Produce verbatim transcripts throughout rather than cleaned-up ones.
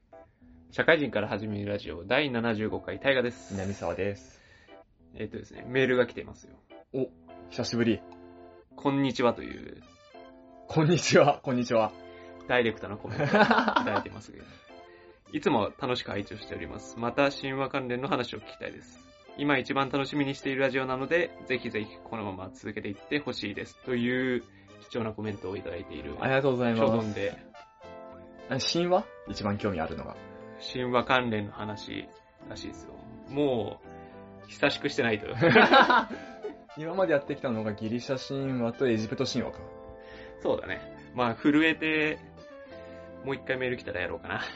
社会人から始めるラジオだいななじゅうごかい大河です。 南沢です。 えっとですね、メールが来てますよ。 お、久しぶり。 こんにちはという。 こんにちは、こんにちは。 ダイレクトなコメントをいただいてますけど。いつも楽しく拝聴しております。また神話関連の話を聞きたいです。今一番楽しみにしているラジオなので、ぜひぜひこのまま続けていってほしいです。という貴重なコメントをいただいている。 ありがとうございます。 所存で。 神話一番興味あるのが。 神話関連の話らしいですよ。もう、久しくしてないと。 今までやってきたのがギリシャ神話とエジプト神話か。 そうだね。まあ、震えて、もう一回メール来たらやろうかな。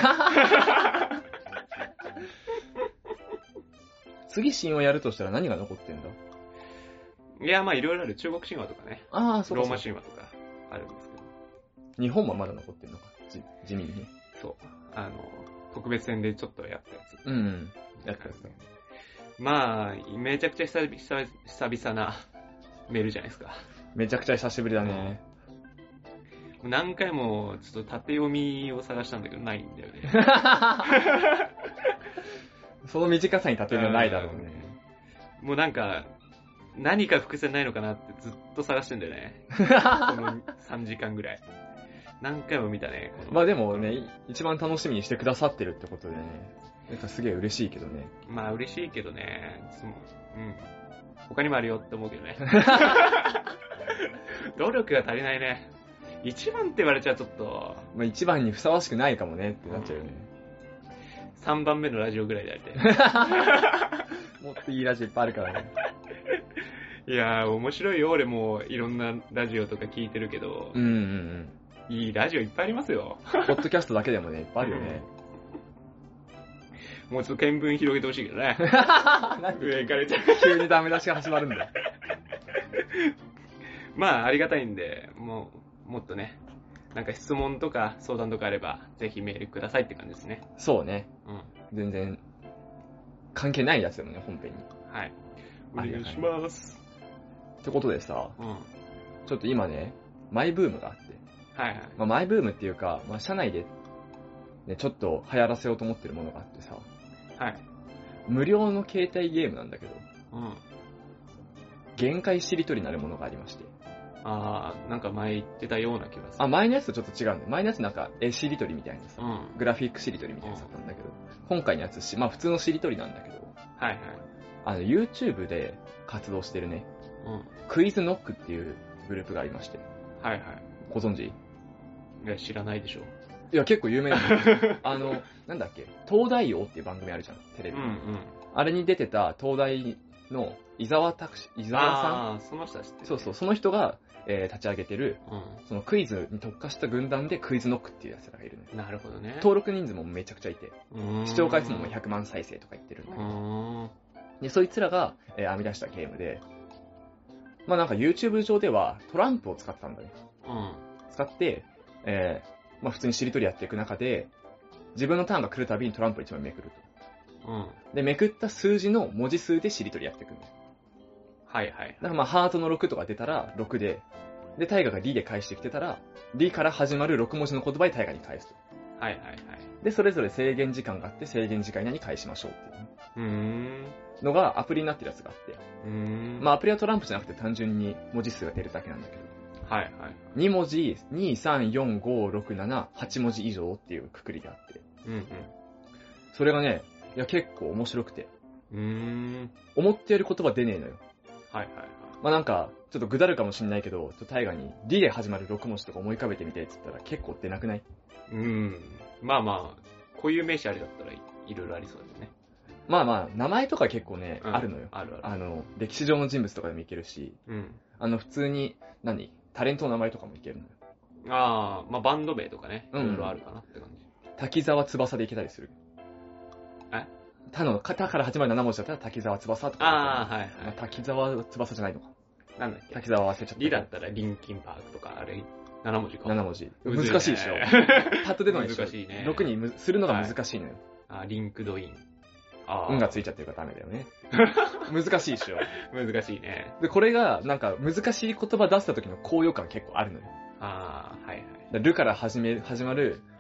次神話やるとしたら何が残ってんだ？ いや、まあいろいろある。中国神話とかね。 ああ、そうか。 ローマ神話とかあるんですけど。 日本はまだ残ってんのか。じ地味にね。 そう。あの、特別編でちょっとやったやつ。 うん。やったやつ。 まあ、めちゃくちゃ久々久々なメールじゃないですか。 めちゃくちゃ久しぶりだね。 何回もちょっと縦読みを探したんだけどないんだよね。 その短さに縦読みはないだろうね。 もうなんか、何か伏線ないのかなってずっと探してんだよね。このさんじかんぐらい。何回も見たね。 まあでもね、一番楽しみにしてくださってるってことでね。なんかすげえ嬉しいけどね。 まあ嬉しいけどね。うん。他にもあるよって思うけどね。努力が足りないね。一番って言われちゃうちょっと。 まあ一番にふさわしくないかもねってなっちゃうよね。 さんばんめのラジオぐらいでやりたい。 もっといいラジオいっぱいあるからね。 いやー面白いよ。俺もいろんなラジオとか聞いてるけど。 うんうんうん。 いいラジオいっぱいありますよ。 ポッドキャストだけでもね、いっぱいあるよね。 もうちょっと見聞広げてほしいけどね。上行かれちゃう。 急にダメ出しが始まるんだ。 まあ、ありがたいんで、もう、もっとね、なんか質問とか相談とかあれば、ぜひメールくださいって感じですね。 そうね。 うん。 全然、関係ないやつでもね、本編に。 はい。お願いします。 ってことでさ、 うん。 ちょっと今ね、マイブームがあって。 はいはい。 まあ、マイブームっていうか、まあ、社内で、ね、ちょっと流行らせようと思ってるものがあってさ。 はい。 無料の携帯ゲームなんだけど、 うん。 限界しりとりなるものがありまして。 あー、なんか前言ってたような気がする。 あ、前のやつとちょっと違うんだよ。前のやつなんか絵しりとりみたいなさ、 うん、 グラフィックしりとりみたいなやつだったんだけど、今回のやつし、まあ普通のしりとりなんだけど、 はいはい。 あの YouTube で活動してるね、 うん。 クイズノックっていうグループがありまして。 はいはい。 ご存知？ いや、知らないでしょ。 いや、結構有名なんだよ。あの、なんだっけ、東大王っていう番組あるじゃん、テレビ。 うんうん。 あれに出てた東大の伊沢拓司、伊沢さん。 ああ、その人は知ってる。 そうそう、その人が、えー、立ち上げてる、 うん、 そのクイズに特化した軍団でクイズノックっていうやつらがいるのよ。 なるほどね。 登録人数もめちゃくちゃいて、視聴回数もひゃくまん再生とか言ってるんだけど。で、そいつらが、えー、編み出したゲームで、まあなんか YouTube 上ではトランプを使ったんだね。 うん。 使って、えー、まあ普通にしりとりやっていく中で、自分のターンが来るたびにトランプをいちまいめくると。 うん。 で、めくった数字の文字数でしりとりやっていくんだよ。 はいはい。 だからまあハートのろくとか出たらろくで、で、タイガがリで返してきてたら、リから始まるろく文字の言葉でタイガに返すと。 はいはいはい。 で、それぞれ制限時間があって、制限時間以内に返しましょうっていう、ね。 うーん。 のがアプリになってるやつがあって。 うーん。 まあアプリはトランプじゃなくて単純に文字数が出るだけなんだけど。 はいはい。 に文字、に、さん、よん、ご、ろく、なな、はち文字以上っていうくくりがあって。 うんうん。 それがね、いや結構面白くて。 うーん。 思ってやる言葉出ねえのよ。 はいはいはい。 まあなんか、ちょっとぐだるかもしんないけど、ちょっとタイガに、リで始まるろく文字とか思い浮かべてみてって言ったら結構出なくない？ うーん。まあまあ、固有名詞ありだったらいろいろありそうだよね。 まあまあ、名前とか結構ね、 うん、 あるのよ。 あるある。 あの、歴史上の人物とかでもいけるし、 うん。 あの、普通に、何タレントの名前とかもいけるのよ。 ああ、まあバンド名とかね、いうんろいろあるかなって感じ。 滝沢翼でいけたりする。 え他の、たから始まるなな文字だったら滝沢翼とか。 ああ、はいはい。 まあ、滝沢翼じゃないのか。 なんだっけ滝沢忘れちゃった。 リだったらリンキンパークとか、あれ、なな文字か。 なな文字。 むずいね難しいでしょ。パッと出ないでしょ。 難しいね。 ろくにむするのが難しいのよ。 はい、あ、リンクドイン。あ運がついちゃってるからダメだよね。難しいでしょ。 難しいね。 で、これが、なんか、難しい言葉出した時の高揚感結構あるのよ。 ああ、はいはい。 ルから始め、始まる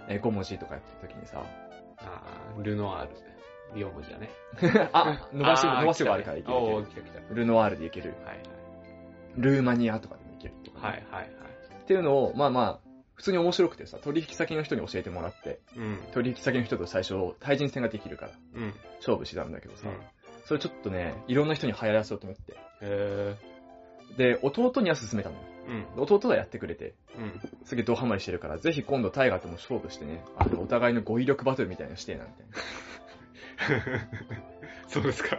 えー、ご文字とかやった時にさ、 あー、ルノワール。よん文字だね。 あ、伸ばし、 あー伸ばしがあるからいける。 おー、来た来た。 ルノワールでいける。 はいはい。 ルーマニアとかでもいけるとか、 はいはいはい。 っていうのを、まあまあ、普通に面白くてさ、取引先の人に教えてもらって、 うん。 取引先の人と最初、対人戦ができるから、 うん。 勝負してたんだけどさ、 うん。 それちょっとね、いろんな人に流行らせようと思って。 へで、弟には勧めたのよ。 ー。うん。 弟がやってくれて、 うん。 すげえドハマりしてるから、ぜひ今度タイガーとも勝負してね、あの、お互いの語彙力バトルみたいなのしてえな、みたいな。 そうですか。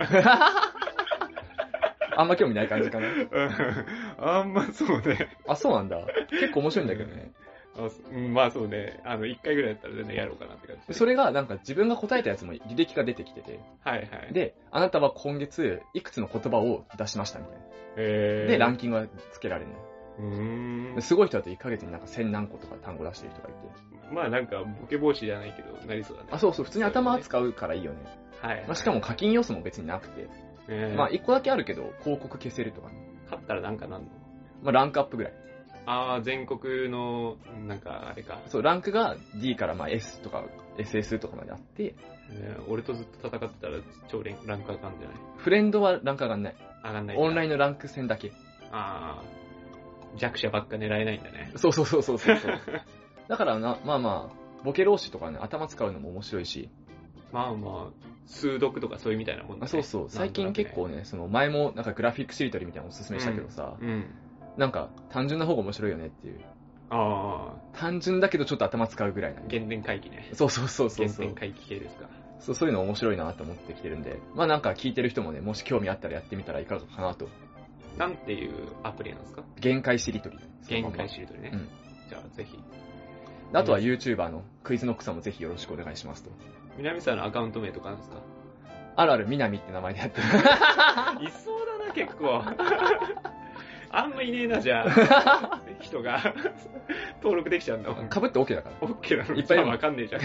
あんま興味ない感じかな。 あんまそうね。 あ、そうなんだ。結構面白いんだけどね。 あうんまあそうね。あの、一回ぐらいだったら全然やろうかなって感じ。 それがなんか自分が答えたやつも履歴が出てきてて、 はいはい。 で、あなたは今月いくつの言葉を出しましたみたいな。 へーで、ランキングがつけられるの。 うーん。 すごい人だといっかげつになんか千何個とか単語出してる人がいて。 まあなんか、ボケ防止じゃないけど、なりそうだね。 あ、そうそう、普通に頭使うからいいよね。 はい、はい。 まあ、しかも課金要素も別になくて。 えー、 まあ、一個だけあるけど、広告消せるとかね。 勝ったらなんかなんのまあ、ランクアップぐらい。 ああ、全国の、なんか、あれか。 そう、ランクが D からまあ S とか エスエス とかまであって、 えー、俺とずっと戦ってたら超ランク上がんじゃないフレンドはランク上がんない。 上がんない。 オンライン。 ンのランク戦だけ。 ああ、弱者ばっか狙えないんだね。 そうそうそうそうそう。だからな、まあまあ、ボケ老子とかね、頭使うのも面白いし。 まあまあ、数読とかそういうみたいなもんだね。 あそうそう、最近結構ね、その前もなんかグラフィックしりとりみたいなのおすすめしたけどさ、 うん。うんなんか単純な方が面白いよねっていう。 ああ、 単純だけどちょっと頭使うぐらいな。 原点回帰ね。 そうそうそうそうそう。 原点回帰系ですか。 そう、そういうの面白いなと思ってきてるんで、まあなんか聞いてる人もね、もし興味あったらやってみたらいかがかなと。 なんていうアプリなんですか？ 限界しりとり。 限界しりとりね。 うん。 じゃあぜひ。 あとは YouTuber のクイズノックさんもぜひよろしくお願いしますと。 南さんのアカウント名とかなんですか？ あるある、みなみって名前でやってる。 いそうだな、結構。あんまいねえな、じゃあ。人が登録できちゃうんだもん。 被って OK だから。 オッケーなのいっぱいいるわかんねえじゃん。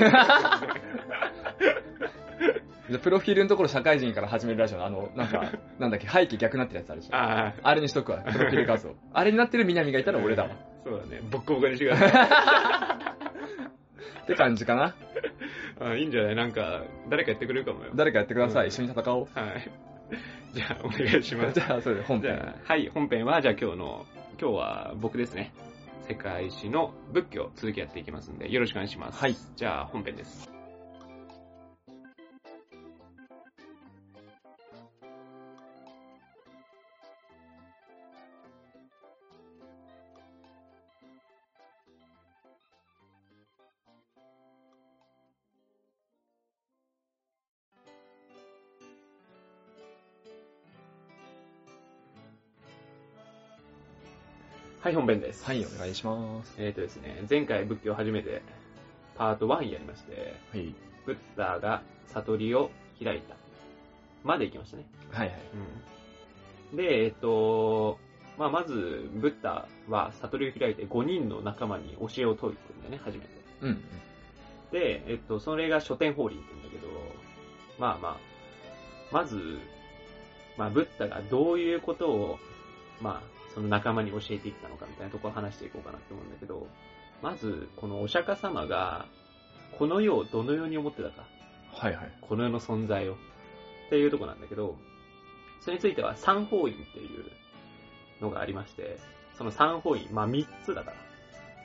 でプロフィールのところ社会人から始めるラジオのあの、なんか、なんだっけ、背景逆になってるやつあるじゃん。 ああ。 あれにしとくわ、プロフィール画像。あれになってるみなみがいたら俺だわ。 そうだね。ボッコボコにしてくださって感じかな。 い。あいいんじゃないなんか、誰かやってくれるかもよ。 誰かやってください。 うん一緒に戦おう。 はい。じゃあ、お願いします。 じゃあ、それで本編。 じゃあ、はい、本編は、じゃあ今日の、今日は僕ですね。世界史の仏教、続きやっていきますんで、よろしくお願いします。 はい。 じゃあ、本編です。はい、本編です。 はい、お願いします。 えーとですね、前回仏教を初めてパートワンやりまして、 はい。 ブッダが悟りを開いたまで行きましたね。 はいはい。 うん、で、えっと、まあ、まず、ブッダは悟りを開いてごにんの仲間に教えを説いてくるんだよね、初めて。 うんうん。 で、えっと、それが諸天法輪って言うんだけど、まあまあ、まず、まあ、ブッダがどういうことを、まあ、その仲間に教えていったのかみたいなところを話していこうかなって思うんだけど、まず、このお釈迦様が、この世をどのように思ってたか。 はいはい。 この世の存在を。っていうところなんだけど、それについては三法院っていうのがありまして、その三法院、まあ三つだから。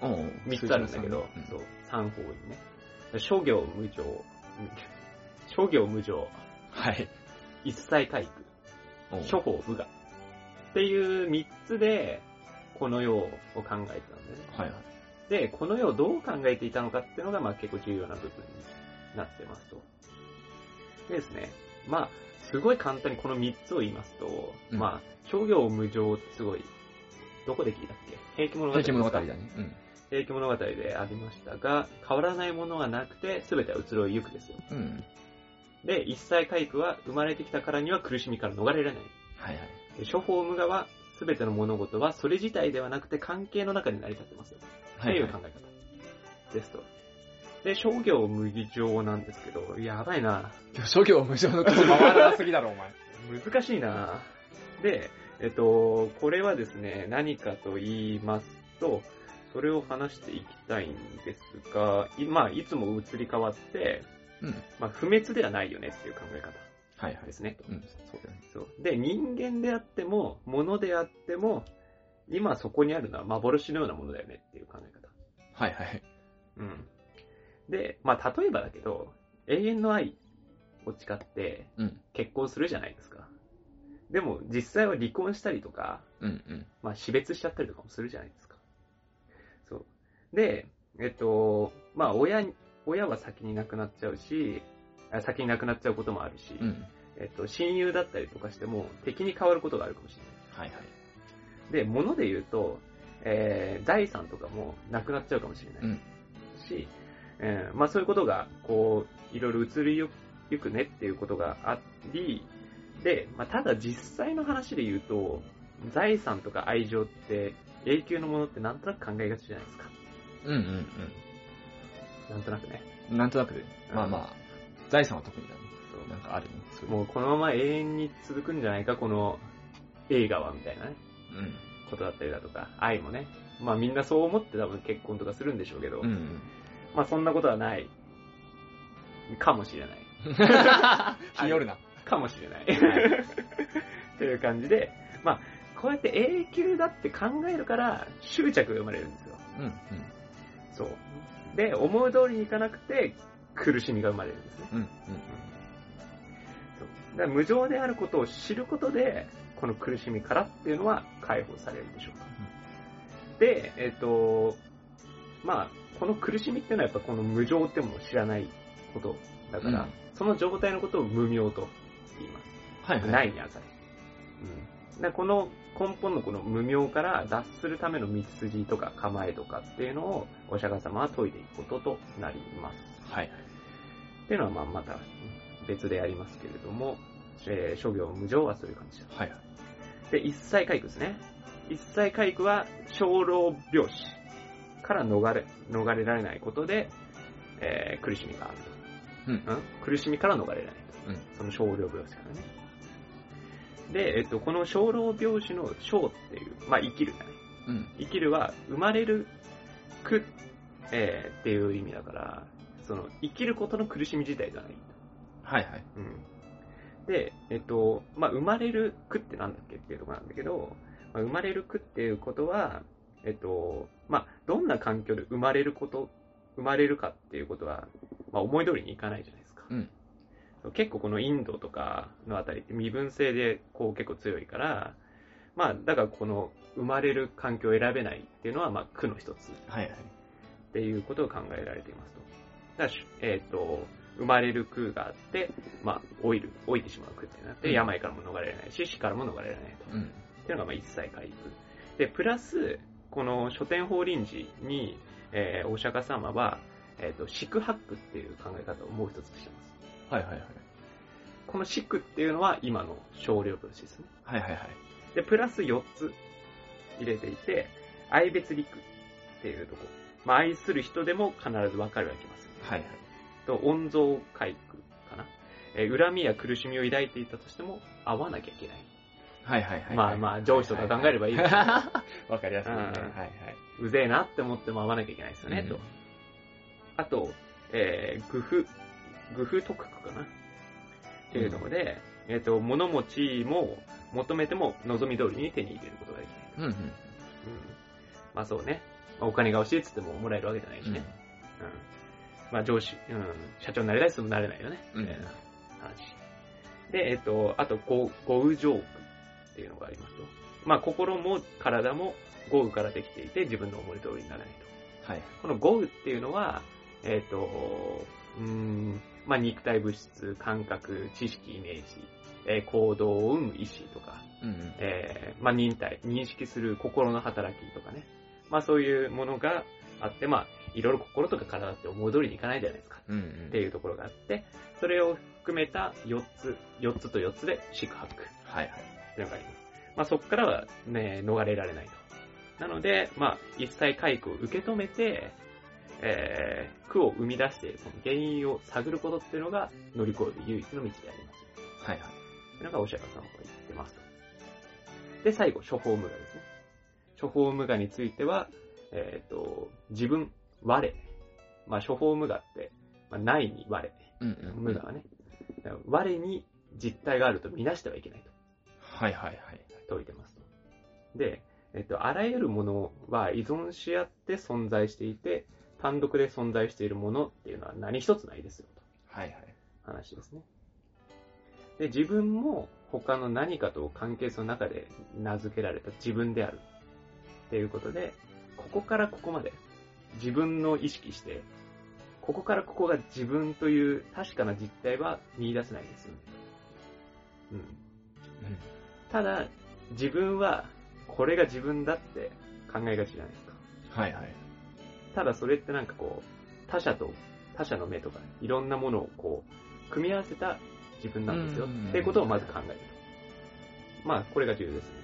おう三つあるんだけど、 うんそう、三法院ね。諸行無常、諸行無常、 はい。 一切皆おう苦、諸法無我。っていう三つで、この世を考えてたんだよね。 はいはい。 で、この世をどう考えていたのかっていうのが、まあ結構重要な部分になってますと。でですね、まあ、すごい簡単にこの三つを言いますと、 うんまあ、諸行無常ってすごい、どこで聞いたっけ平気物語ですか。 平家物語だね。うん。 平気物語でありましたが、変わらないものはなくて、すべては移ろいゆくですよ。 うん。 で、一切皆苦は生まれてきたからには苦しみから逃れられない。 はいはい。 で諸法無我は、すべての物事はそれ自体ではなくて関係の中に成り立ってますよ。っていう考え方ですと。で、諸行無常なんですけど、やばいな。 諸行無常の口回らなすぎだろ、お前。 難しいな。で、えっと、これはですね、何かと言いますと、 それを話していきたいんですが、いまあ、いつも移り変わって、 うん。 まあ、不滅ではないよねっていう考え方はいはい。 ですね。 うん、そうだよね。 そうで、人間であっても、物であっても、今そこにあるのは幻のようなものだよねっていう考え方。 はいはい。 うん。で、まあ、例えばだけど、永遠の愛を誓ってうん。 結婚するじゃないですか。でも、実際は離婚したりとか、 うんうん。 まあ、死別しちゃったりとかもするじゃないですか。そう。で、えっと、まあ、親に、親は先に亡くなっちゃうし、あ先に亡くなっちゃうこともあるし、 うん。 えっと、親友だったりとかしても敵に変わることがあるかもしれない。 はいはい。 で、物で言うと、えー、財産とかもなくなっちゃうかもしれない。 うん。 し、えーまあそういうことが、こう、いろいろ移りゆくねっていうことがあり、で、まあただ実際の話で言うと、財産とか愛情って永久のものってなんとなく考えがちじゃないですか。 うんうんなんとなくね。 うん。なんとなくで、まあまあ、財産は特にだね。 そうなんかあるね。そういうもうこのまま永遠に続くんじゃないか、この映画はみたいなね、 うん。 ことだったりだとか、愛もね。まあみんなそう思って多分結婚とかするんでしょうけど、 うんうん。 まあそんなことはない。かもしれない。 ひよるな。 かもしれない。っていう感じで、まあ、こうやって永久だって考えるから執着が生まれるんですよ。 うんうん。 そう。で、思う通りにいかなくて苦しみが生まれるんですね。 うんうん。 そうだから無常であることを知ることで、この苦しみからっていうのは解放されるでしょうか。で、えっと、まあ、この苦しみっていうのはやっぱこの無常ってものを知らないことだから、 うんその状態のことを無明と言います。 はいはい。 ないにあたり。うん。でこの根本のこの無明から脱するための道筋とか構えとかっていうのをお釈迦様は説いていくこととなります。 はい。 っていうのはまあまた別でありますけれども、えー、諸行無常はそういう感じです。 はいはい。 で、一切皆苦ですね。一切皆苦は生老病死から逃れ、逃れられないことで、えー、苦しみがあると。 うん。 うん、苦しみから逃れられないと。 うん。 その生老病死からね。で、えっと、この生老病死の生っていう、まあ生きるじゃない。 うん。 生きるは生まれる苦、えー、っていう意味だから、その生きることの苦しみ自体じゃない。 はいはい。 うん。で、えっと、まあ生まれる苦ってなんだっけっていうところなんだけど、まあ、生まれる苦っていうことは、えっと、まあどんな環境で生まれること、生まれるかっていうことは、まあ思い通りにいかないじゃないですか。 うん。 結構このインドとかのあたりって身分制でこう結構強いから、まあだからこの生まれる環境を選べないっていうのはまあ苦の一つはいはい。 っていうことを考えられていますと。だからえっと、生まれる苦があって、まあ老いる、老いてしまう苦ってなって、 うん病からも逃れられないし、死からも逃れられないと。 うん。 っていうのがまあ一切皆苦。で、プラス、この書店法輪寺に、えー、お釈迦様は、えっと、四苦八苦っていう考え方をもう一つしてます。 はいはいはい。 この四苦っていうのは今の少量分子ですね。 はいはいはい。 で、プラスよっつ入れていて、愛別離苦っていうところ。まあ、愛する人でも必ず分かれ分けます。 はいはい。 と、温存皆苦かな。えー、恨みや苦しみを抱いていたとしても、会わなきゃいけない。 はいはいはい。 まあまあ、上司とか考えればいいですけど、 わかりやすいね。 うんはいはい。 うぜえなって思っても会わなきゃいけないですよね、 うんと。あと、えー、愚夫、愚夫特苦かな。っていうところで、うん、えっ、ー、と、物持ちも求めても望み通りに手に入れることができない。 うんうん。うん。 まあそうね。まあ、お金が欲しいっつってももらえるわけじゃないしね。うん。うん、まあ上司、うん、社長になりたいっつってもなれないよね。みたいな話。で、えっ、ー、と、あと、ご、ごう浄苦っていうのがありますと。まあ心も体も豪雨からできていて自分の思い通りにならないと。 はい。 この豪雨っていうのは、えっ、ー、と、うーん、まあ、肉体物質、感覚、知識、イメージ、えー、行動を生む意志とか、 うんうん、 えー、まあ、忍耐、認識する心の働きとかね。まあ、そういうものがあって、まあ、いろいろ心とか体って思う通りにいかないじゃないですか。 うんうん、 っていうところがあって、それを含めたよっつ、よっつとよっつで四苦八苦。 はいはい。 っていうのがあります。まあ、そこからはね、逃れられないと。なので、まあ、一切皆苦を受け止めて、えー、苦を生み出している、その原因を探ることっていうのが乗り越える唯一の道であります。 はいはい。 というのがお釈迦様が言ってますと。で、最後、処方無我ですね。処方無我については、 えっ、ー、と、自分、我。まあ、処方無我って、まあ、ないに我。 うんうんうん、 無我はね。我に実体があると見なしてはいけないと。 はいはいはい。 説いてますと。で、えっと、あらゆるものは依存し合って存在していて、単独で存在しているものっていうのは何一つないですよと。 はいはい。 話ですね。で、自分も他の何かと関係性の中で名付けられた自分であるっていうことで、ここからここまで自分の意識して、ここからここが自分という確かな実態は見出せないですよね。うん。うん、ただ、自分はこれが自分だって考えがちじゃないですか。 はいはい。 ただそれってなんかこう、他者と他者の目とかいろんなものをこう、組み合わせた自分なんですよっていうことをまず考える。まあ、これが重要ですね。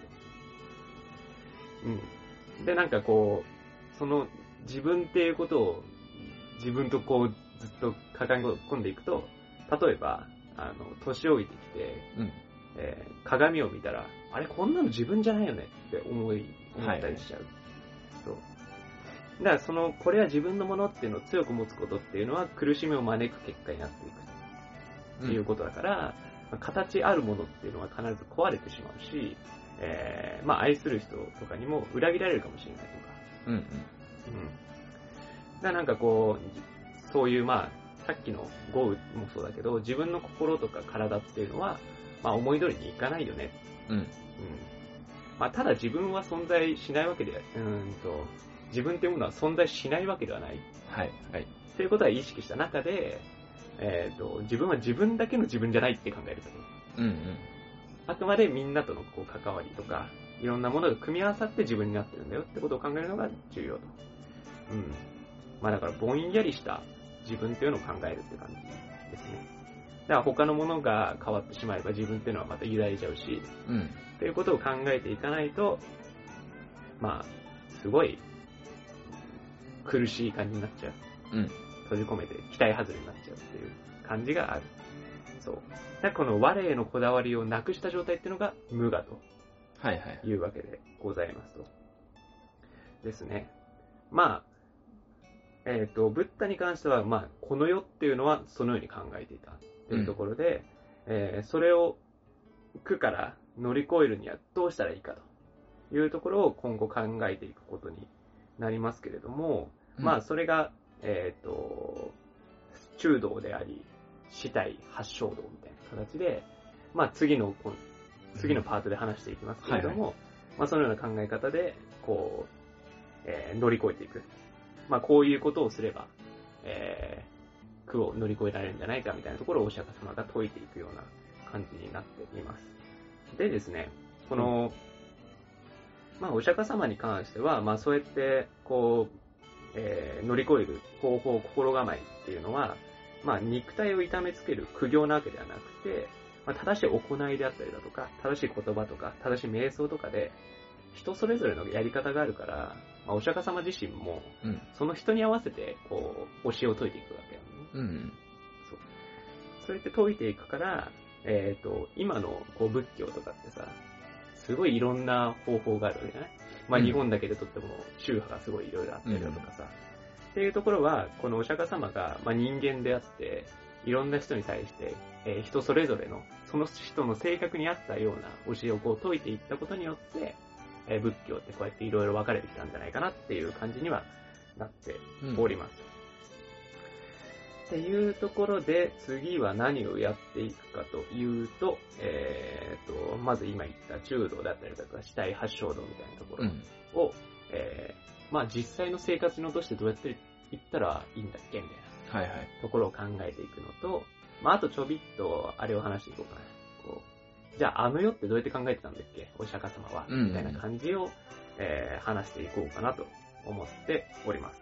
うん。で、なんかこう、その自分っていうことを自分とこうずっと抱え込んでいくと、例えば、あの、年老いてきて、 うんえー、鏡を見たら、あれこんなの自分じゃないよねって思い、思ったりしちゃう。はい、そう。だからその、これは自分のものっていうのを強く持つことっていうのは苦しみを招く結果になっていくっていうことだから、うん、形あるものっていうのは必ず壊れてしまうし、えー、まあ愛する人とかにも裏切られるかもしれないとか。 うんうん。うん。 だからなんかこう、そういうまあ、さっきの豪雨もそうだけど、自分の心とか体っていうのは、まあ思い通りにいかないよね。 うん。うん。 まあただ自分は存在しないわけで、うんと、自分っていうものは存在しないわけではない。 はい。はい。 っていうことは意識した中で、えっと、自分は自分だけの自分じゃないって考えると。 うんうん。 あくまでみんなとのこう関わりとか、いろんなものが組み合わさって自分になってるんだよってことを考えるのが重要と。うん。まあだからぼんやりした自分っていうのを考えるって感じですね。だから他のものが変わってしまえば自分っていうのはまた揺らいじゃうし、 うん。 っていうことを考えていかないと、まあ、すごい苦しい感じになっちゃう。 うん。 閉じ込めて期待外れになっちゃうっていう感じがある。そう。だからこの我へのこだわりをなくした状態っていうのが無我と。 はいはい。 いうわけでございますと。ですね。まあ、えっと、ブッダに関しては、まあ、この世っていうのはそのように考えていたっていうところで、うん、えー、それを苦から乗り越えるにはどうしたらいいかというところを今後考えていくことになりますけれども、うん、まあ、それが、えっと、中道であり、死体発祥道みたいな形で、まあ、次の、次のパートで話していきますけれども、うんはいはい、まあ、そのような考え方で、こう、えー、乗り越えていく。まあ、こういうことをすれば、えー、苦を乗り越えられるんじゃないかみたいなところをお釈迦様が説いていくような感じになっています。でですね、この、うん、まあ、お釈迦様に関しては、まあ、そうやって、こう、えー、乗り越える方法、心構えっていうのは、まあ、肉体を痛めつける苦行なわけではなくて、まあ、正しい行いであったりだとか、正しい言葉とか、正しい瞑想とかで、人それぞれのやり方があるから、まあ、お釈迦様自身も、その人に合わせて、こう、教えを説いていくわけよね。 うん。 そう。そうやって説いていくから、えっと、今の、こう、仏教とかってさ、すごいいろんな方法があるわけじゃない？まあ、日本だけでとっても、宗派がすごいいろいろあったりだとかさ、うん、っていうところは、このお釈迦様が、まあ、人間であって、いろんな人に対して、えー、人それぞれの、その人の性格に合ったような教えをこう説いていったことによって、えー、仏教ってこうやっていろいろ分かれてきたんじゃないかなっていう感じにはなっております。うん、っていうところで、次は何をやっていくかというと、えー、と、まず今言った中道だったりとか、死体発祥道みたいなところを、うん、えー、まあ実際の生活に落としてどうやっていったらいいんだっけみたいなところを考えていくのと、はいはい、まああとちょびっとあれを話していこうかな。こうじゃああの世ってどうやって考えてたんだっけお釈迦様は、うんうん、みたいな感じを、えー、話していこうかなと思っております。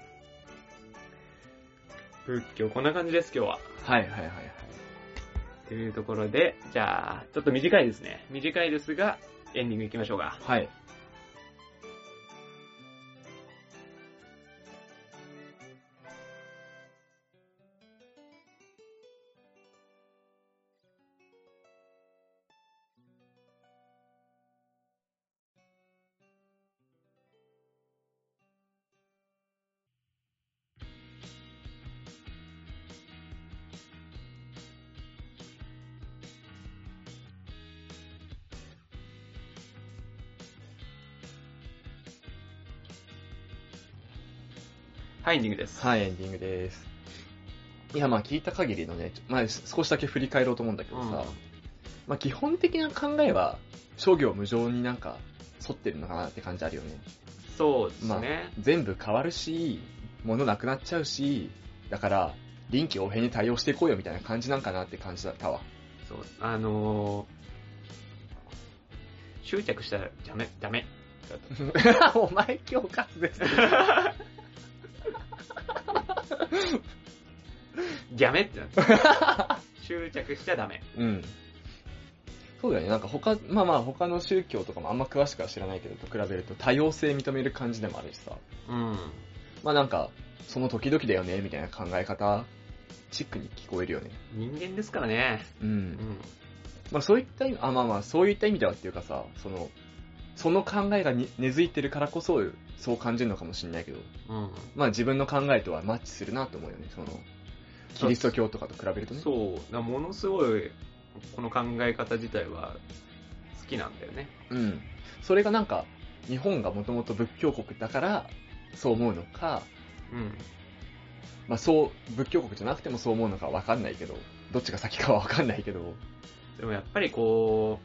仏教こんな感じです今日は。 はいはいはいはい。 というところで、じゃあちょっと短いですね。短いですがエンディングいきましょうか。 はい。 はい、エンディングです。 はい、エンディングです。いや、まあ聞いた限りのね、まあ少しだけ振り返ろうと思うんだけどさ、うん、まあ基本的な考えは、商業無常になんか沿ってるのかなって感じあるよね。 そうですね。 まあ、全部変わるし、物なくなっちゃうし、だから、臨機応変に対応していこうよみたいな感じなんかなって感じだったわ。 そう、あのー、執着したらダメ、ダメ。 お前今日カツです。 ダメってなって。執着しちゃダメ。 うん。そうだよね。なんか他、まあまあ他の宗教とかもあんま詳しくは知らないけど、と比べると多様性認める感じでもあるしさ。 うん。 まあなんか、その時々だよね、みたいな考え方、チックに聞こえるよね。 人間ですからね。 うん。うん、まあそういった意味、あ、まあまあそういった意味ではっていうかさ、その、その考えがに根付いてるからこそ、そう感じるのかもしれないけど、 うん。 まあ自分の考えとはマッチするなと思うよね、その、キリスト教とかと比べるとね。 そう、ものすごい、この考え方自体は好きなんだよね。 うん。それがなんか、日本がもともと仏教国だから、そう思うのか、 うん。 まあそう、仏教国じゃなくてもそう思うのかわかんないけど、どっちが先かはわかんないけど。 でもやっぱりこ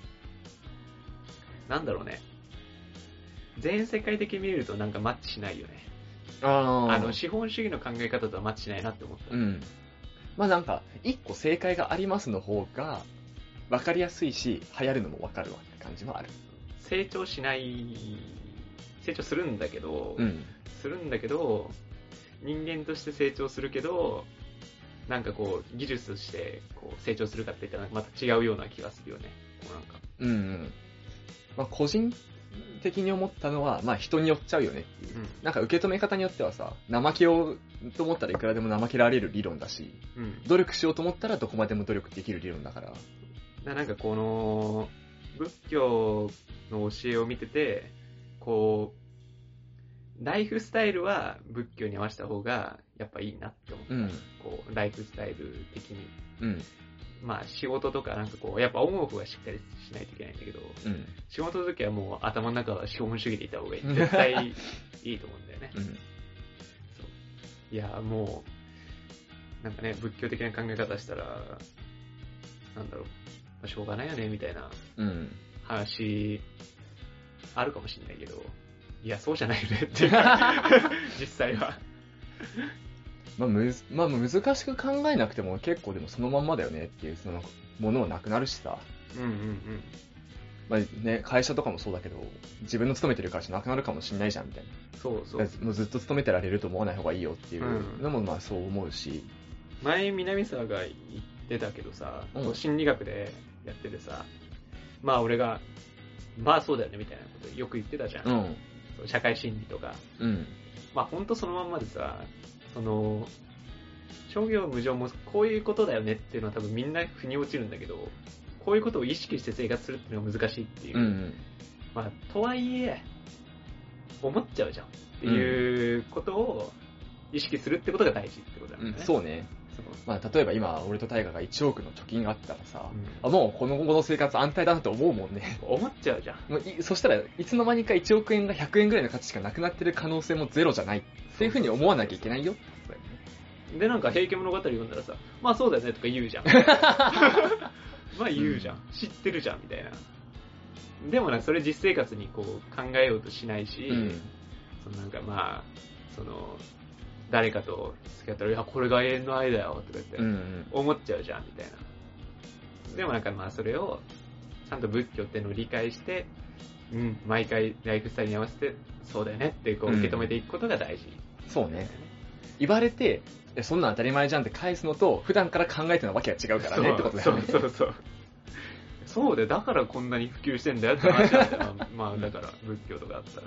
う、なんだろうね。全世界的に見るとなんかマッチしないよね。 ああの、資本主義の考え方とはマッチしないなって思った。 うん。まあなんか、一個正解がありますの方が、わかりやすいし、流行るのもわかるわって感じはある。 成長しない、成長するんだけど、 うん、 するんだけど、人間として成長するけど、なんかこう、技術としてこう成長するかって言ったらまた違うような気がするよね。こうなんか。 うんうん。まあ個人的に思ったのは、まあ人によっちゃうよねっていう。うん、なんか受け止め方によってはさ、怠けようと思ったらいくらでも怠けられる理論だし、うん、努力しようと思ったらどこまでも努力できる理論だから。 だなんかこの、仏教の教えを見てて、こう、ライフスタイルは仏教に合わせた方がやっぱいいなって思った。うん、こう、ライフスタイル的に。 うん。 まあ仕事とかなんかこう、やっぱオンオフはしっかりしないといけないんだけど、 うん、 仕事の時はもう頭の中は資本主義でいた方がいい。絶対いいと思うんだよね。うん、そういや、もう、なんかね、仏教的な考え方したら、なんだろう、まあ、しょうがないよね、みたいな話、あるかもしれないけど、いや、そうじゃないよねっていうか、実際は。 まあむず、まあ難しく考えなくても結構でもそのまんまだよねっていう、そのものはなくなるしさ。 うんうんうん。 まあね、会社とかもそうだけど、自分の勤めてる会社なくなるかもしんないじゃんみたいな。 そうそう。 もうずっと勤めてられると思わない方がいいよっていうのもまあそう思うし。 うん、前、南沢が言ってたけどさ、うん、心理学でやっててさ、まあ俺が、まあそうだよねみたいなことよく言ってたじゃん。うん、社会心理とか。 うん、 まあほんとそのまんまでさ、その、商業無常もこういうことだよねっていうのは多分みんな腑に落ちるんだけど、こういうことを意識して生活するっていうのが難しいっていう。うんうん、まあ、とはいえ、思っちゃうじゃんっていうことを意識するってことが大事ってことだよね。 うん、そうね。まあ、例えば今、俺とタイガがいちおくの貯金があったらさ、うん、あもうこの後の生活安泰だなと思うもんね。 思っちゃうじゃん。 もういそしたらいつの間にかいちおくえんがひゃくえんぐらいの価値しかなくなってる可能性もゼロじゃないっていうふうに思わなきゃいけないよ。 で、なんか平家物語読んだらさ、まあそうだよねとか言うじゃん。まあ言うじゃん、うん。知ってるじゃんみたいな。でもなんかそれ実生活にこう考えようとしないし、うん、そのなんかまあ、その、誰かと付き合ったら、いや、これが永遠の愛だよとか言って思っちゃうじゃんみたいな。でもなんかまあそれをちゃんと仏教っていうのを理解して、うん、毎回ライフスタイルに合わせてそうだよねってこう受け止めていくことが大事、 うん。そうね。言われて、そんなん当たり前じゃんって返すのと、普段から考えてるのわけが違うからねってことだよね。 そうそうそう。そうで、だからこんなに普及してんだよって話なんだよ。まあだから仏教とかあったら。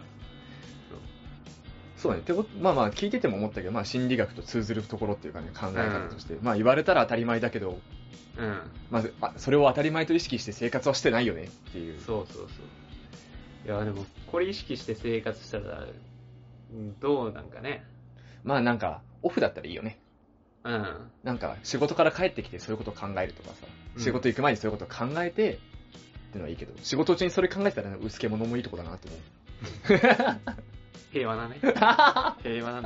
そうね。ってこと、まあまあ聞いてても思ったけど、まあ心理学と通ずるところっていうかね、考え方として。うん、まあ言われたら当たり前だけど、 うん。 まあ、それを当たり前と意識して生活はしてないよねっていう。 そうそうそう。いやでも、これ意識して生活したら、どうなんかね。 まあなんか、オフだったらいいよね。 うん。 なんか、仕事から帰ってきてそういうことを考えるとかさ、うん、仕事行く前にそういうことを考えて、ってのはいいけど、仕事中にそれ考えてたら、薄け物もいいとこだなと思う。 平和なね。平和なんだけど。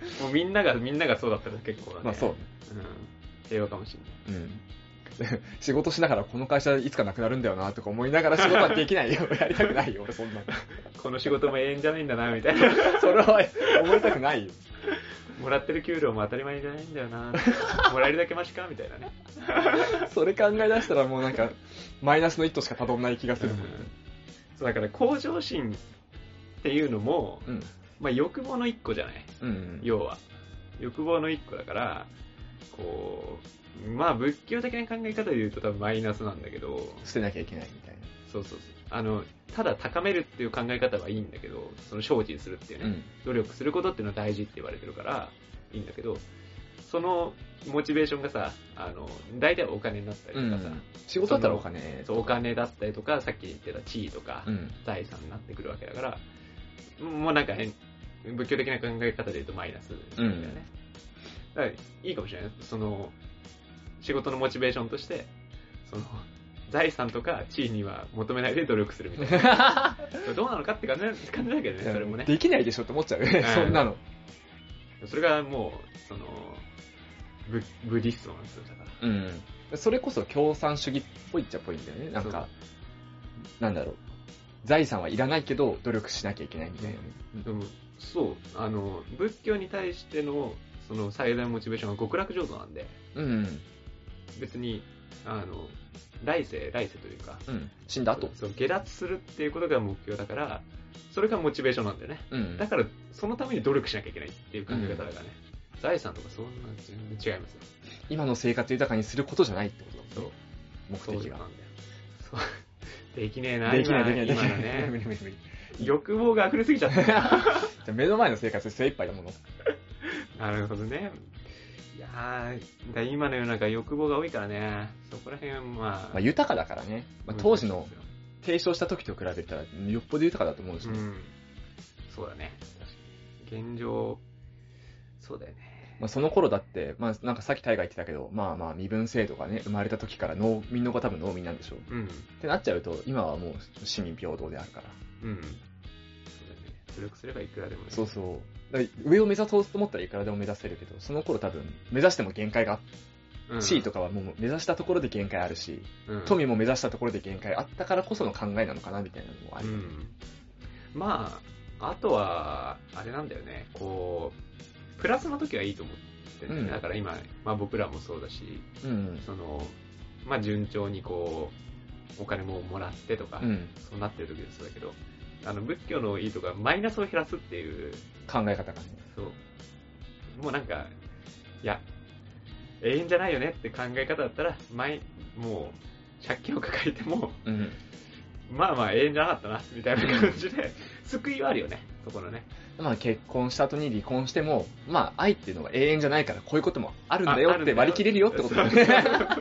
もうみんなが、みんながそうだったら結構だね。 まあそう。うん。 平和かもしれない。 うん。仕事しながらこの会社いつかなくなるんだよなとか思いながら仕事はできないよ。やりたくないよ、俺そんな。 この仕事も永遠じゃないんだな、みたいな。 それは思いたくないよ。 もらってる給料も当たり前じゃないんだよな。もらえるだけマシかみたいなね。 それ考え出したらもうなんか、マイナスの一途しかたどんない気がするもんね。 そう、だから向上心っていうのも、うん、まあ欲望の一個じゃない、うんうん、要は。欲望の一個だから、こう、まあ仏教的な考え方で言うと多分マイナスなんだけど。 捨てなきゃいけないみたいな。 そうそうそう。あの、ただ高めるっていう考え方はいいんだけど、その精進するっていうね、うん、努力することっていうのは大事って言われてるから、いいんだけど、そのモチベーションがさ、あの、大体お金になったりとかさ、うん、 仕事だったらお金そう、お金だったりとか、さっき言ってた地位とか、うん、財産になってくるわけだから、もうなんか変、仏教的な考え方で言うとマイナスだよね。うん、だからいいかもしれない。その、仕事のモチベーションとして、その、財産とか地位には求めないで努力するみたいな。どうなのかって感じ感じだけどね、それもね。 できないでしょって思っちゃうね、そんなの。 それがもう、その、ブ、ブディストなんですよ、だから。 うん。それこそ共産主義っぽいっちゃっぽいんだよね。なんか、なんだろう。財産はいらないけど努力しなきゃいけないみたいなね。 でも、そう、あの、仏教に対しての、その最大のモチベーションは極楽浄土なんで、うん。別に、あの、来世、来世というか、 うん、死んだ後そう、下脱するっていうことが目標だから、それがモチベーションなんだよね。うん、だから、そのために努力しなきゃいけないっていう考え方だからね。うん、財産とかそんな全然違いますよ。 今の生活豊かにすることじゃないってことだもんね。そう。目的が。 そうなんだよ。そう。できねえな、 できない、できない、できない。 今のね。無理無理無理。欲望が溢れすぎちゃった。 じゃ目の前の生活で精一杯だもの。 なるほどね。いやー、だ今の世の中欲望が多いからね、そこら辺はまあ。 まあ豊かだからね。まあ、当時の提唱した時と比べたらよっぽど豊かだと思うしね。うん。 そうだね。確かに。現状、そうだよね。 まあその頃だって、まあなんかさっき大河言ってたけど、まあまあ身分制度がね、生まれた時から農民の子多分農民なんでしょう。うん。ってなっちゃうと、今はもう市民平等であるから。うん。そうだね。 努力すればいくらでもね。 そうそう。上を目指そうと思ったらいくらでも目指せるけど、その頃多分目指しても限界が、うん、地位とかはもう目指したところで限界あるし、うん、富も目指したところで限界あったからこその考えなのかなみたいなのもある、うん、 まああとはあれなんだよね、こうプラスの時はいいと思ってる、ね、うん、だから今、まあ、僕らもそうだし、うん、そのまあ順調にこうお金ももらってとか、うん、そうなってる時でそうだけど、あの仏教のいいところはマイナスを減らすっていう考え方がね。 そう。もうなんか、いや、永遠じゃないよねって考え方だったら、前、もう、借金を抱えても、うん、まあまあ永遠じゃなかったな、みたいな感じで、救いはあるよね、そこのね。 まあ結婚した後に離婚しても、まあ愛っていうのは永遠じゃないから、こういうこともあるんだよって割り切れるよってことだね。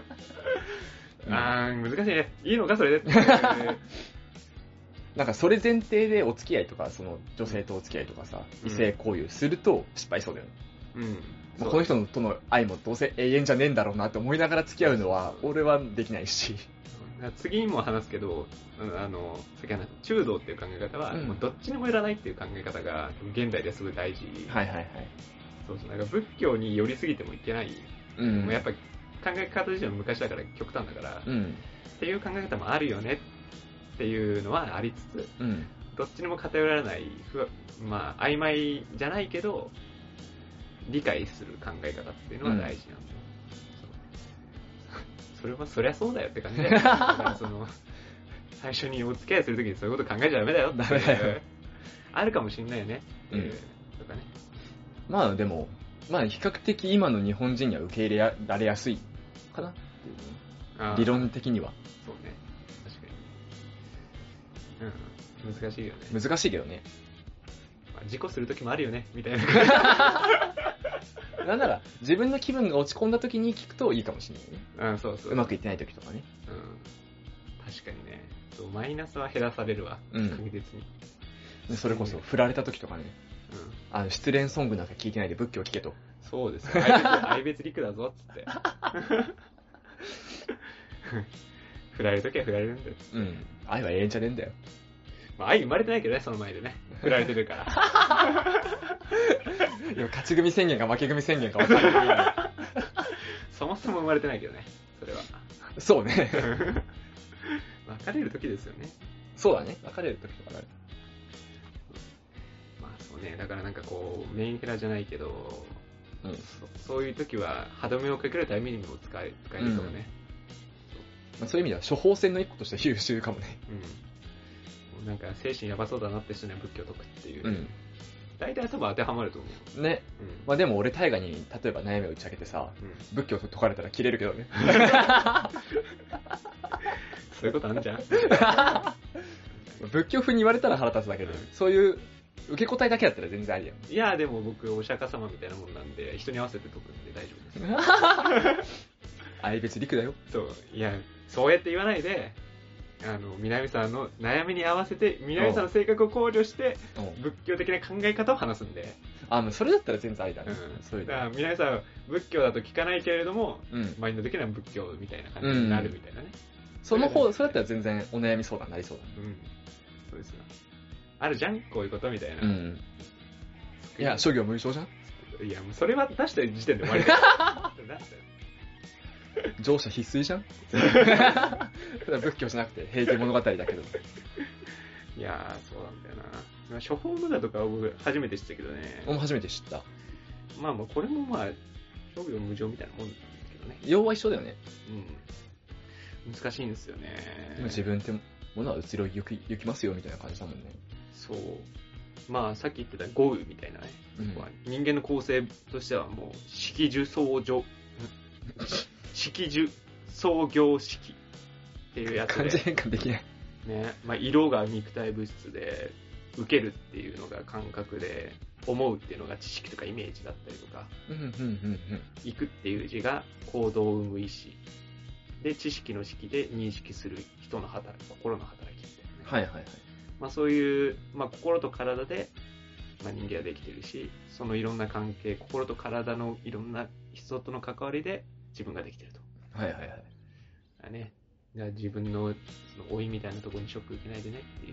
あー、難しいね。いいのか、それで。 なんかそれ前提でお付き合いとか、その女性とお付き合いとかさ、異性交友すると失敗そうだよね。うん。まあ、この人との愛もどうせ永遠じゃねえんだろうなって思いながら付き合うのは、俺はできないし。 次にも話すけど、あの、先話した中道っていう考え方は、うん、もうどっちにもいらないっていう考え方が、現代ですごい大事。 はいはいはい。 そうそう、なんか仏教に寄りすぎてもいけない。うん。もうやっぱり考え方自体も昔だから極端だから、うん。っていう考え方もあるよねっていうのはありつつ、うん、どっちにも偏らない、まあ曖昧じゃないけど理解する考え方っていうのは大事なんだよ、うん、そ, それはそりゃそうだよって感じだよ、ね、だからその最初にお付き合いするときにそういうこと考えちゃダメだよってダメだよあるかもしんないよね、うん、とかね。 まあでもまあ比較的今の日本人には受け入れられやすいかなっていう、ね、理論的にはそうね。うん、難しいよね。 難しいけどね。 まあ、事故するときもあるよね、みたいな。 なんなら、自分の気分が落ち込んだときに聞くといいかもしれないね。 うん、そうそう。 うまくいってないときとかね。 うん。確かにね。そう、マイナスは減らされるわ。うん。確実に。それこそ、振られたときとかね。うん。あの、失恋ソングなんか聞いてないで仏教聞けと。 そうですよ。愛別、愛別陸だぞ、つって。振られるときは振られるんだよ。 うん。愛は永遠じゃねえんだよ。 まあ、愛生まれてないけどね、その前でね。振られてるから。 でも勝ち組宣言か負け組宣言か分かんない。 そもそも生まれてないけどね、それは。 そうね。 別れる時ですよね。 そうだね、別れる時とかだね。 まあそうね、だからなんかこう、メインキャラじゃないけど、 うん、 そ, そういう時は歯止めをかけるためにも使え使えるかもね、 うん、まあ、そういう意味では処方箋の一個として優秀かもね。 うん。なんか精神やばそうだなって人には仏教とかっていう、 うん、 大体多分当てはまると思うね、うん、まあでも俺大河に例えば悩みを打ち明けてさ、うん、仏教と解かれたら切れるけどね。 そういうことあんじゃん。 仏教風に言われたら腹立つだけど、うん、そういう受け答えだけだったら全然ありやん。 いやでも僕お釈迦様みたいなもんなんで人に合わせて解くんで大丈夫です。 愛別陸だよ。 そう、いやそうやって言わないで、あの南さんの悩みに合わせて南さんの性格を考慮して仏教的な考え方を話すんで。 あ、もうそれだったら全然ありだね。 うん、そういうだから南さんは仏教だと聞かないけれども、うん、マインド的な仏教みたいな感じになるみたいなね。うん、 その方、それだったら全然お悩み相談になりそうだ。 うん。そうですよ。あるじゃんこういうことみたいな。うん。 いや、諸行無償じゃん。いや、もうそれは出した時点で終わりだよ。 乗車必須じゃん。それは仏教じゃなくて平家物語だけど。 いやー、そうなんだよな。処方無駄とか僕初めて知ったけどね。 俺も初めて知った。 まあまあ、これもまあ、諸行無常みたいなもんなんだけどね。 要は一緒だよね。 うん。難しいんですよね。 自分ってものは移ろいゆき、ゆきますよみたいな感じだもんね。 そう。まあさっき言ってた豪雨みたいなね。うん、人間の構成としてはもう、色樹創業、色樹創業式っていうやつで。 漢字変換できない。 ね。まあ色が肉体物質で、受けるっていうのが感覚で、思うっていうのが知識とかイメージだったりとか、 うんうんうんうん、 行くっていう字が行動を生む意思。で、知識の識で認識する人の働き、心の働きみたいなね。 はいはいはい。 まあそういう、まあ心と体で、まあ人間はできてるし、そのいろんな関係、心と体のいろんな人との関わりで自分ができてると。 はいはいはい。 だね。じゃあ自分の、その老いみたいなところにショック受けないでねっていう。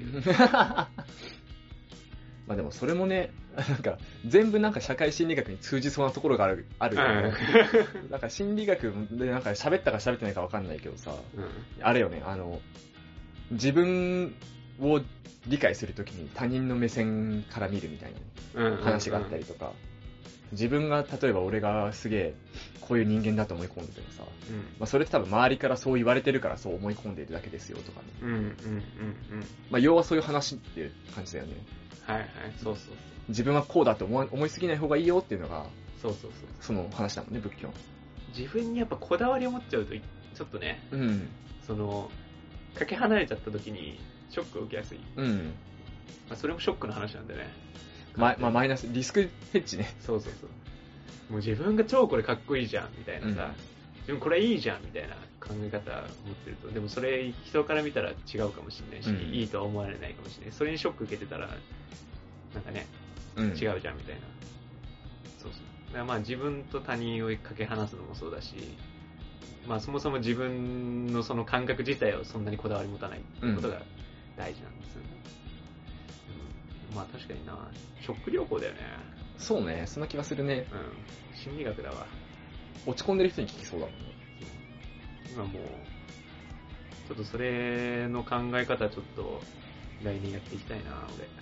まあでもそれもね、なんか全部なんか社会心理学に通じそうなところがある、あるよね。うん、なんか心理学でなんか喋ったか喋ってないかわかんないけどさ、うん、あれよね、あの、自分を理解するときに他人の目線から見るみたいな話があったりとか、自分が例えば俺がすげえこういう人間だと思い込んでてもさ、うん、まあそれって多分周りからそう言われてるからそう思い込んでいるだけですよとかね。 うんうんうんうん。 まあ要はそういう話っていう感じだよね。 はいはい、そうそうそう。 自分はこうだと思い、思いすぎない方がいいよっていうのが、 そうそうそう。 その話だもんね、仏教。 自分にやっぱこだわりを持っちゃうと、ちょっとね、 うん。 その、かけ離れちゃった時に、ショックを受けやすい。 うん。 まあ、それもショックの話なんでね。 ま、まあ、マイナス、リスクヘッジね。 そうそうそう。もう自分が超これかっこいいじゃん、みたいなさ、うん、自分これいいじゃん、みたいな考え方持ってると、でもそれ人から見たら違うかもしれないし、うん、いいとは思われないかもしれない。それにショック受けてたら、なんかね、うん、違うじゃんみたいな。そうそう。だからまあ自分と他人をかけ離すのもそうだし、まあそもそも自分のその感覚自体をそんなにこだわり持たないってことが大事なんですよね。うんうん、まあ確かにな、ショック療法だよね。 そうね、そんな気がするね。 うん。心理学だわ。 落ち込んでる人に聞きそうだもんね。 今もう、ちょっとそれの考え方ちょっと来年やっていきたいな、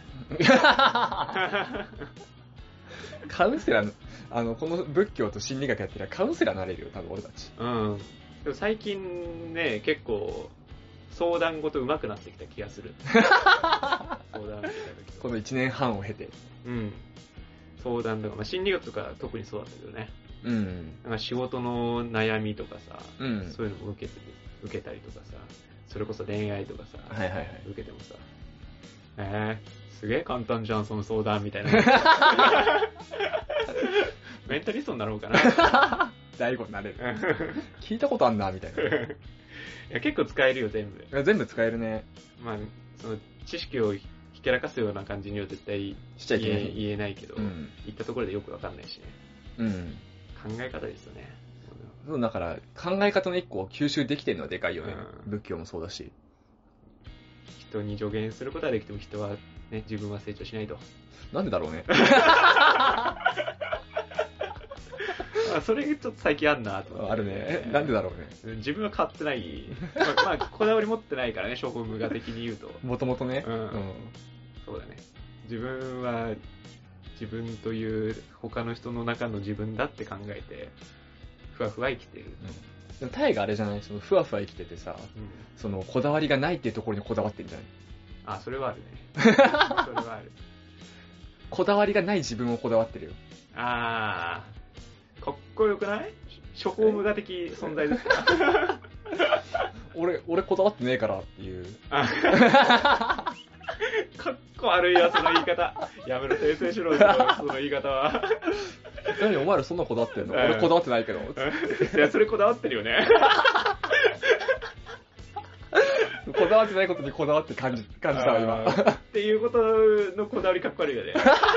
俺。カウンセラー、あの、この仏教と心理学やってるらカウンセラーなれるよ、多分俺たち。 うん。でも最近ね、結構、相談事上手くなってきた気がする。相談受けた時このいちねんはんを経て。 うん。相談とか、まあ、心理学とか特にそうだったけどね。 うん。 なんか仕事の悩みとかさ、 うん、 そういうのも受けて、受けたりとかさ、それこそ恋愛とかさ、 はいはいはい、 受けてもさ、えー、すげえ簡単じゃん、その相談みたいな。メンタリストになろうかな。 大悟になれる。聞いたことあんな、みたいな。いや結構使えるよ、全部。 全部使えるね。 まあ、その知識をひけらかすような感じには絶対しちゃいけない言えないけど、うん、言ったところでよくわかんないしね。 うん。 考え方ですよね。 そう、だから考え方の一個を吸収できてるのはでかいよね。うん、仏教もそうだし。 一人に助言することはできても人はね、自分は成長しないと。 なんでだろうね。 あ、それちょっと最近あんなと思って、 あるね。なんでだろうね。自分は変わってない。まあ、まあ、こだわり持ってないからね、処方無我的に言うと。 もともとね。 うん。うん。そうだね。自分は、自分という他の人の中の自分だって考えて、ふわふわ生きてる。 うん、でもタイがあれじゃない、そのふわふわ生きててさ、うん、そのこだわりがないっていうところにこだわってるんじゃない？ あ、それはあるね。それはある。 こだわりがない自分をこだわってるよ。 あー、かっこよくない？処方無我的存在ですか？ 俺、俺こだわってねえからっていう。 かっこ悪いよ、その言い方。やめろ、訂正しろ、その言い方は。 何、お前らそんなこだわってんの？俺こだわってないけど。 いや、それこだわってるよね。 こだわってないことにこだわって感じ、感じたわ、今。 っていうことのこだわりかっこ悪いよね。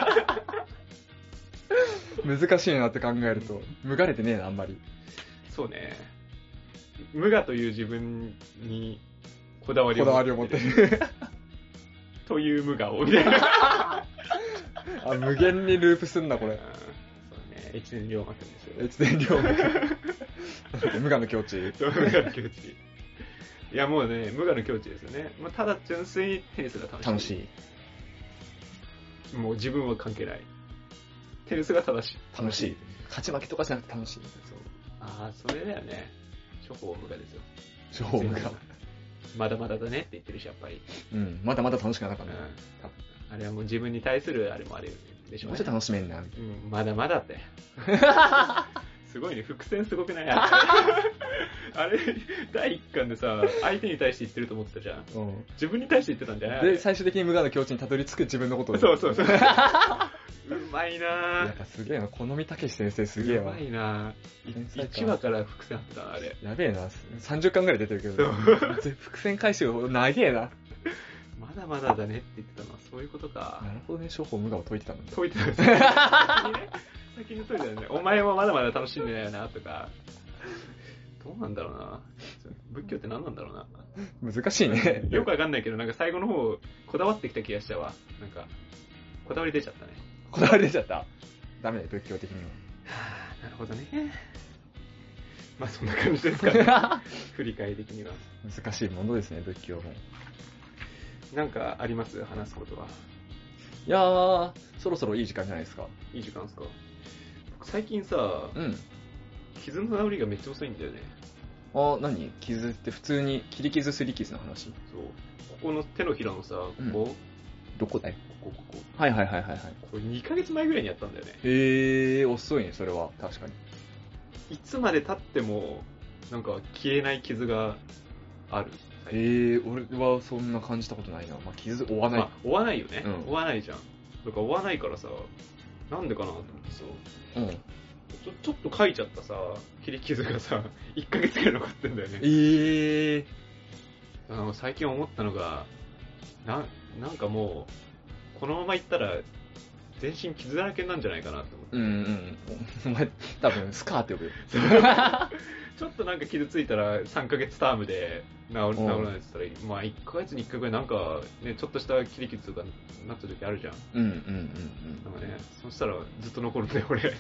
難しいなって考えると、無がれてねえな、あんまり。 そうね。無我という自分にこだわりを持ってる。こだわりを持ってる。 という無我を、みたいな。 あ、無限にループすんな、これ。 そうね。越前龍馬くんですよ。 越前龍馬くん。無我の境地。 無我の境地。いや、もうね、無我の境地ですよね。まあ、ただ純粋にテニスが楽しい。 楽しい。もう自分は関係ない。テニスが正しい。 楽しい。勝ち負けとかじゃなくて楽しい。 そう。ああ、それだよね。処方無我ですよ。 処方無我。 まだまだだねって言ってるし、やっぱり。 うん、まだまだ楽しくなかったね。 うん、あれはもう自分に対するあれもあるでしょうね。 もうちょっと楽しめんな。うん、 まだまだって。すごいね、伏線すごくない？あれ、だいいっかんでさ、相手に対して言ってると思ってたじゃん。うん、自分に対して言ってたんじゃない？ で、最終的に無我の境地にたどり着く自分のことを。 そうそうそう。うまいなぁ。 やっぱすげえな、好みたけし先生すげえわ。 うまいなぁ。いちわから伏線あったな、あれ。 やべえな、さんじゅっかんぐらい出てるけど、伏線回収長えな。 まだまだだねって言ってたのはそういうことか。 なるほどね、処方無我を解いてたのね。 解いてたんですよ。先にね、先に解いてたよね。お前はまだまだ楽しんでないよな、とか。どうなんだろうな。仏教って何なんだろうな。 難しいね。 よくわかんないけど、なんか最後の方、こだわってきた気がしたわ。なんか、こだわり出ちゃったね。 こだわり出ちゃった。ダメだよ、仏教的には。 はぁ、なるほどね。まあそんな感じですかね。振り返り的には。 難しいものですね、仏教も。 なんかあります？話すことは。 いやー、そろそろいい時間じゃないですか。 いい時間ですか？僕最近さ、うん。傷の治りがめっちゃ遅いんだよね。 あ、何？傷って普通に切り傷すり傷の話？ そう。ここの手のひらのさ、ここ、うん、 どこだよ？ ここ、ここ。 はいはいはいはいはい。 これにかげつまえぐらいにやったんだよね。 へー、遅いね、それは。確かに。 いつまで経っても、なんか消えない傷がある。 へー、俺はそんな感じたことないな。まあ、傷負わない。まあ、 負わないよね。うん、負わないじゃん。だから負わないからさ、なんでかなと思ってさ、うん。ちょ、ちょっと書いちゃったさ、切り傷がさ、いっかげつぐらい残ってんだよね。 えー。 あの、最近思ったのが、な、なんかもう、このままいったら、全身傷だらけなんじゃないかなと思って。 うんうん。お前、多分、スカーって呼ぶよ。 ちょっとなんか傷ついたらさんかげつタームで治る、治らないって言ったら、まあいっかげつにいっかいぐらいなんか、ね、ちょっとした切り傷とかなった時あるじゃん。 うんうんうんうん。 なんかね、そしたらずっと残るんだよ、俺。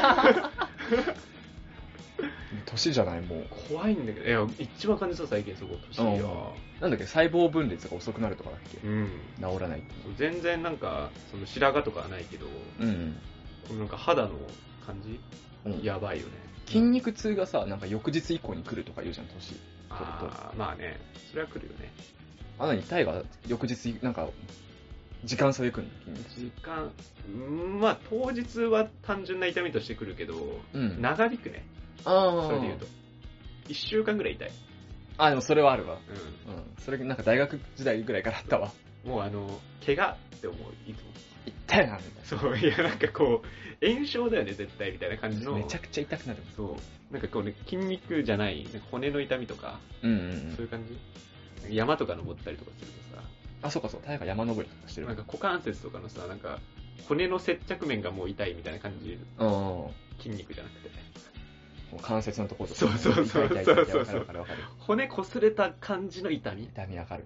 年じゃない、もう。 怖いんだけど、いや、一番感じた最近そこ、年よ。 なんだっけ、細胞分裂が遅くなるとかだっけ？うん。治らない。 全然なんか、その白髪とかはないけど、うん。このなんか肌の感じ、うん、やばいよね。 筋肉痛がさ、なんか翌日以降に来るとか言うじゃん、年取ると。 ああ、まあね、それは来るよね。 あなに、タイが翌日、なんか、時間差で来るの？ 時間、まあ当日は単純な痛みとして来るけど、うん、長引くね。ああ。それで言うと。いっしゅうかんぐらい痛い。 あ、でもそれはあるわ。うん。うん。それなんか大学時代ぐらいからあったわ。 もうあの、怪我って思う、いつも。 痛いな、みたいな。そう、いやなんかこう、炎症だよね、絶対みたいな感じの。 めちゃくちゃ痛くなる。 そう。なんかこうね、筋肉じゃない、なんか骨の痛みとか、うんうんうん、そういう感じ。山とか登ったりとかするとさ。 あ、そうかそう、タイが山登りとかしてる。 なんか股関節とかのさ、なんか、骨の接着面がもう痛いみたいな感じ。うん。筋肉じゃなくて。 関節のところとか。そうそうそうそうそうそう。骨擦れた感じの痛み。 痛みわかる。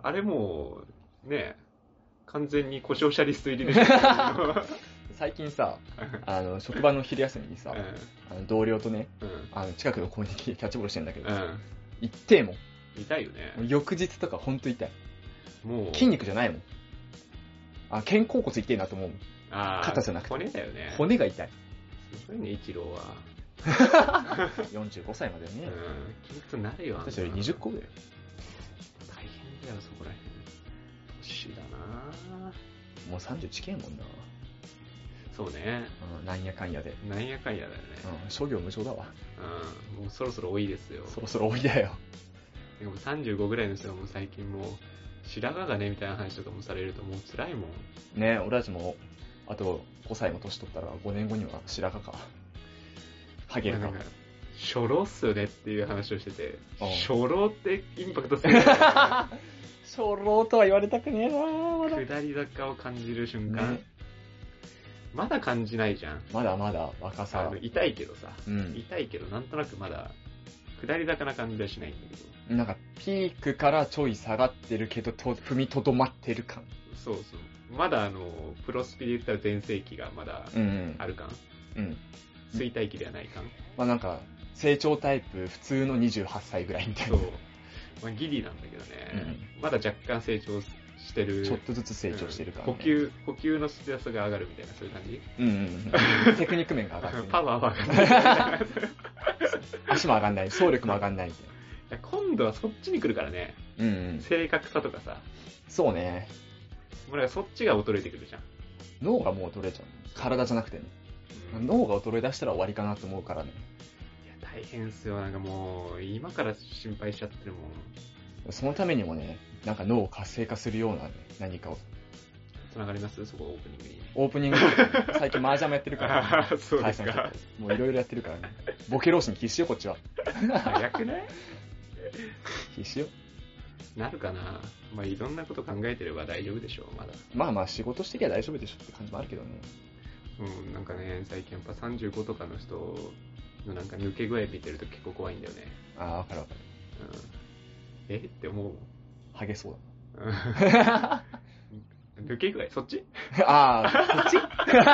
あれもう、ね、完全に故障者リスト入りでしょ。 最近さ、あの、職場の昼休みにさ、 うん、 あの同僚とね、 うん、 あの近くの公園でキャッチボールしてんだけど、 うん、 痛えもん。 痛いよね。 翌日とかほんと痛い。 もう。 筋肉じゃないもん。あ、肩甲骨痛えなと思うもん。 あ肩じゃなくて。 骨だよね。 骨が痛い。 すごいね、イチローは。 よんじゅうごさいまでね。 うん、筋肉痛なるよ。 私よりにじゅっこぐらい。 大変だよ、そこらへん。年だなぁ。 もうさんじゅう近えもんな。 そうね。 うん、なんやかんやで。 なんやかんやだよね。 うん、諸行無常だわ。 うん、もうそろそろ多いですよ。 そろそろ多いだよ。 でもさんじゅうごぐらいの人がもう最近もう、白髪がねみたいな話とかもされるともう辛いもん。 ね、俺たちも、あとごさいも年取ったらごねんごには白髪か。ハゲるか。 初老っすよねっていう話をしてて、 うん、 初老ってインパクトする、ね。 初老とは言われたくねえなぁ、まだ。 下り坂を感じる瞬間。 ね、まだ感じないじゃん。 まだまだ若さ。 痛いけどさ、 うん、 痛いけどなんとなくまだ下り坂な感じはしないんだけど。 なんかピークからちょい下がってるけどと踏みとどまってる感。 そうそう。まだあのプロスピで言ったら全盛期がまだある感。 うん。うん、 衰退期ではない感。 まあなんか成長タイプ普通のにじゅうはっさいぐらいみたいな。 そう。まあギリなんだけどね。うん、まだ若干成長してる。 ちょっとずつ成長してるから、 ね、うん、呼吸、呼吸のスピードが上がるみたいな、そういう感じ。 うんうん。テクニック面が上がってる。 パワーは上がってる。 足も上がんない。走力も上がんないみたいな。今度はそっちに来るからね。 うん、うん。 正確さとかさ。 そうね。 もうなんかそっちが衰えてくるじゃん。 脳がもう衰えちゃう。体じゃなくてね。うん、脳が衰え出したら終わりかなと思うからね。 いや、大変っすよ。なんかもう、今から心配しちゃってるもん。 そのためにもね、なんか脳を活性化するような、ね、何かを。 つながりますそこオープニングに。 オープニング最近麻雀もやってるから、 ね。そうですか。 もういろいろやってるからね。ボケ老師に必死よ、こっちは。 早くない必死よ。 なるかな。まあいろんなこと考えてれば大丈夫でしょう、まだ。 まあまあ仕事してきゃ大丈夫でしょって感じもあるけどね。 うん、なんかね、最近やっぱさんじゅうごとかの人のなんか抜け具合見てると結構怖いんだよね。 ああ、わかるわかる。 うん、えって思う。 ハゲそうだ。抜け具合そっちああ、そっち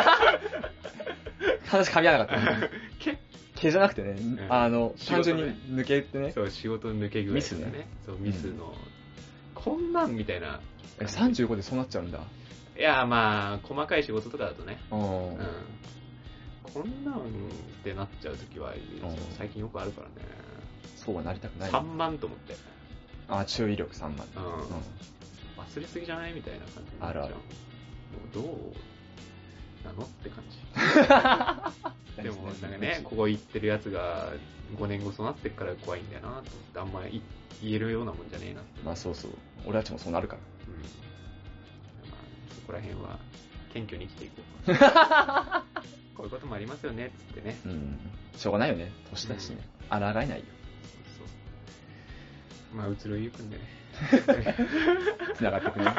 話噛み合わなかった。 毛毛じゃなくてね、うん、あの、単純に抜けってね。 そう、仕事の抜け具合、ね。ミスね。そう、ミスの、うん、こんなんみたいな。 え、さんじゅうごでそうなっちゃうんだ。 いや、まあ、細かい仕事とかだとね。 うん。 こんなんってなっちゃうときは、最近よくあるからね。 そうはなりたくない。 さんまんと思って。 あ、注意力さんまん。 うん。うん、忘れすぎじゃないみたいな感じになっちゃう。 あるある。 どうなのって感じ。でもなんかね、ここ行ってるやつがごねんごそうなってっから怖いんだよなと思って、あんまり言えるようなもんじゃねえなって。 まあそうそう。俺たちもそうなるから。 うん。まあ、そこら辺は謙虚に生きていこう。こういうこともありますよねっつってね。 うん。しょうがないよね。年だしね。抗えないよ。 そうそう。まあ、うつろゆくんでね。 繋がっていくね。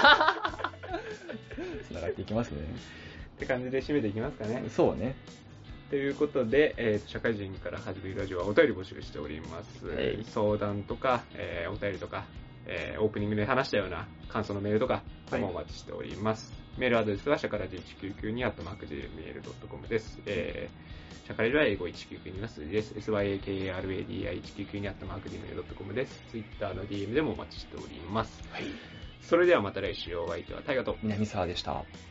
繋がっていきますね。 って感じで締めていきますかね。 そうね。 ということで、えー、社会人から始めるラジオはお便り募集しております。えー、相談とか、えー、お便りとか、えー、オープニングで話したような感想のメールとかもお待ちしております。はい、メールアドレスはシャカラジいちきゅうきゅうにアットマークジーメールドットコム です。えー、シャカラジは英語いちきゅうきゅうにの数字です。エスワイエーケーエーアールエーディーアイいちきゅうきゅうにアットマークジーメールドットコム です。Twitter の ディーエム でもお待ちしております。 はい。 それではまた来週お相手はタイガと南沢でした。